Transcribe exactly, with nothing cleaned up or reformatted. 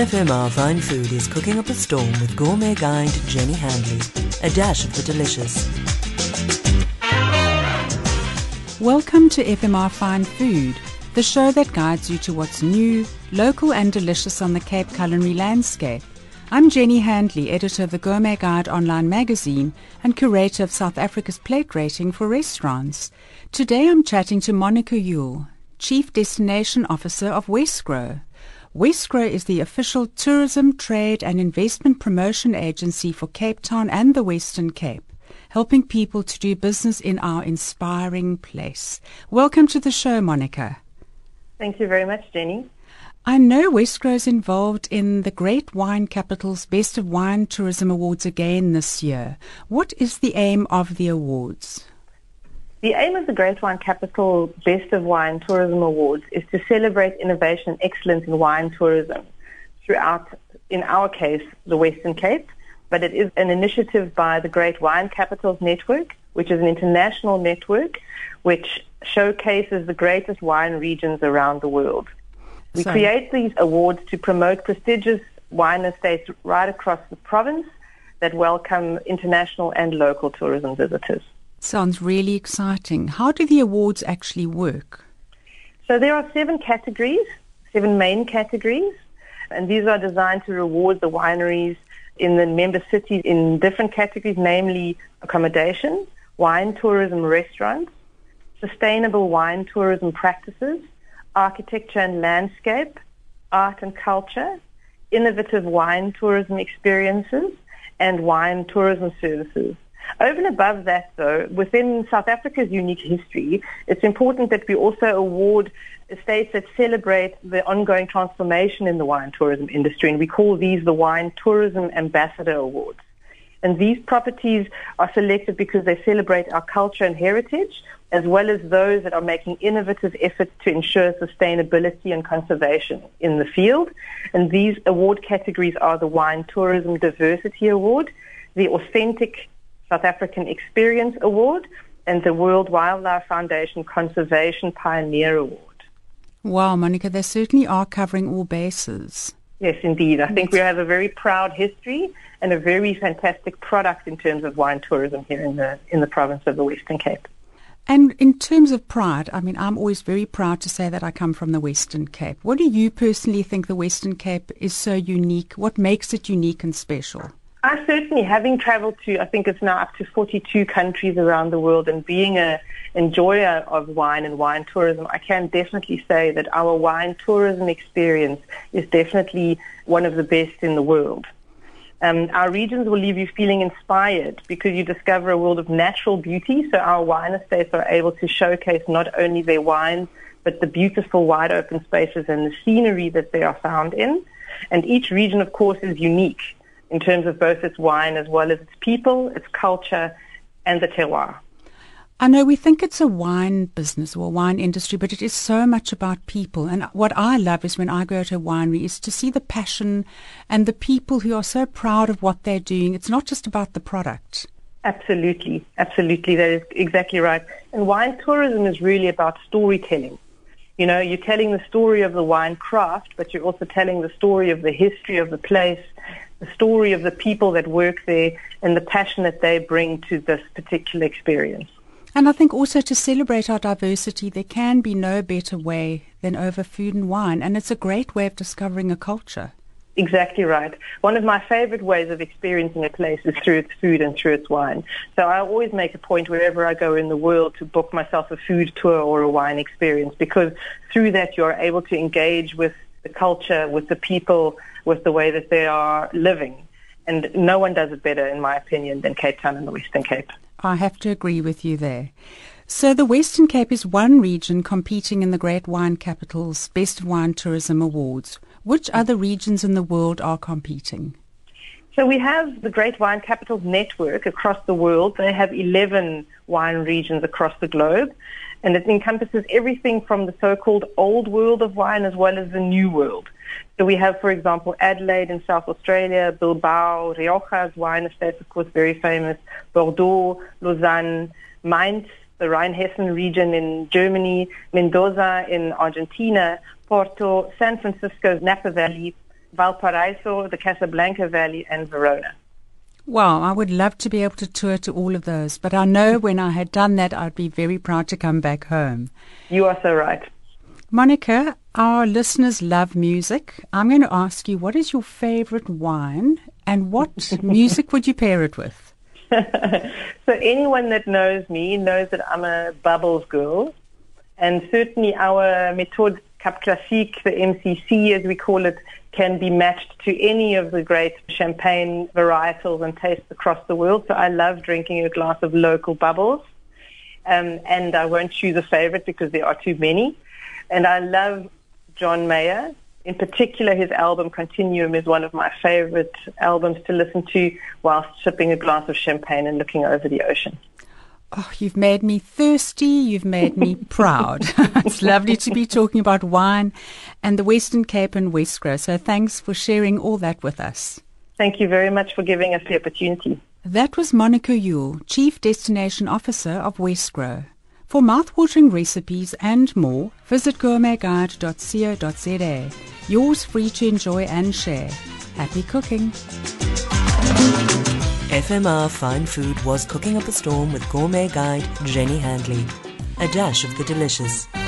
F M R Fine Food is cooking up a storm with gourmet guide Jenny Handley. A dash of the delicious. Welcome to F M R Fine Food, the show that guides you to what's new, local and delicious on the Cape culinary landscape. I'm Jenny Handley, editor of the Gourmet Guide online magazine and curator of South Africa's plate rating for restaurants. Today I'm chatting to Monica Yule, Chief Destination Officer of Wesgro. Wesgro is the official tourism, trade and investment promotion agency for Cape Town and the Western Cape, helping people to do business in our inspiring place. Welcome to the show, Monica. Thank you very much, Jenny. I know Wesgro is involved in the Great Wine Capital's Best of Wine Tourism Awards again this year. What is the aim of the awards? The aim of the Great Wine Capital Best of Wine Tourism Awards is to celebrate innovation and excellence in wine tourism throughout, in our case, the Western Cape. But it is an initiative by the Great Wine Capitals Network, which is an international network which showcases the greatest wine regions around the world. We Sorry. create these awards to promote prestigious wine estates right across the province that welcome international and local tourism visitors. Sounds really exciting. How do the awards actually work? So there are seven categories, seven main categories, and these are designed to reward the wineries in the member cities in different categories, namely accommodation, wine tourism restaurants, sustainable wine tourism practices, architecture and landscape, art and culture, innovative wine tourism experiences, and wine tourism services. Over and above that, though, within South Africa's unique history, it's important that we also award estates that celebrate the ongoing transformation in the wine tourism industry, and we call these the Wine Tourism Ambassador Awards. And these properties are selected because they celebrate our culture and heritage, as well as those that are making innovative efforts to ensure sustainability and conservation in the field. And these award categories are the Wine Tourism Diversity Award, the Authentic South African Experience Award, and the World Wildlife Foundation Conservation Pioneer Award. Wow, Monica, they certainly are covering all bases. Yes, indeed. I think we have a very proud history and a very fantastic product in terms of wine tourism here in the in the province of the Western Cape. And in terms of pride, I mean, I'm always very proud to say that I come from the Western Cape. What do you personally think the Western Cape is so unique? What makes it unique and special? I certainly, having traveled to, I think it's now up to forty-two countries around the world, and being a enjoyer of wine and wine tourism, I can definitely say that our wine tourism experience is definitely one of the best in the world. Um, our regions will leave you feeling inspired because you discover a world of natural beauty. So our wine estates are able to showcase not only their wines, but the beautiful wide open spaces and the scenery that they are found in. And each region, of course, is unique in terms of both its wine as well as its people, its culture, and the terroir. I know we think it's a wine business or a wine industry, but it is so much about people. And what I love is when I go to a winery is to see the passion and the people who are so proud of what they're doing. It's not just about the product. Absolutely, absolutely. That is exactly right. And wine tourism is really about storytelling. You know, you're telling the story of the wine craft, but you're also telling the story of the history of the place, the story of the people that work there, and the passion that they bring to this particular experience. And I think also to celebrate our diversity, there can be no better way than over food and wine. And it's a great way of discovering a culture. Exactly right. One of my favorite ways of experiencing a place is through its food and through its wine. So I always make a point wherever I go in the world to book myself a food tour or a wine experience, because through that you're able to engage with the culture, with the people, with the way that they are living. And no one does it better, in my opinion, than Cape Town and the Western Cape. I have to agree with you there. So the Western Cape is one region competing in the Great Wine Capital's Best of Wine Tourism Awards. Which other regions in the world are competing? So we have the Great Wine Capitals Network across the world. They have eleven wine regions across the globe, and it encompasses everything from the so-called old world of wine as well as the new world. So we have, for example, Adelaide in South Australia, Bilbao, Rioja's wine estate, of course, very famous, Bordeaux, Lausanne, Mainz, the Rhine-Hessen region in Germany, Mendoza in Argentina, Porto, San Francisco's Napa Valley, Valparaiso, the Casablanca Valley, and Verona. Wow, I would love to be able to tour to all of those, but I know when I had done that, I'd be very proud to come back home. You are so right. Monica, our listeners love music. I'm going to ask you, what is your favorite wine and what music would you pair it with? So anyone that knows me knows that I'm a bubbles girl. And certainly our Méthode Cap Classique, the M C C as we call it, can be matched to any of the great champagne varietals and tastes across the world. So I love drinking a glass of local bubbles. Um, and I won't choose a favorite because there are too many. And I love John Mayer. In particular, his album Continuum is one of my favorite albums to listen to whilst sipping a glass of champagne and looking over the ocean. Oh, you've made me thirsty. You've made me proud. It's lovely to be talking about wine and the Western Cape and Wesgro. So thanks for sharing all that with us. Thank you very much for giving us the opportunity. That was Monica Yule, Chief Destination Officer of Wesgro. For mouthwatering recipes and more, visit gourmet guide dot co dot za. Yours free to enjoy and share. Happy cooking. F M R Fine Food was cooking up a storm with gourmet guide Jenny Handley. A dash of the delicious.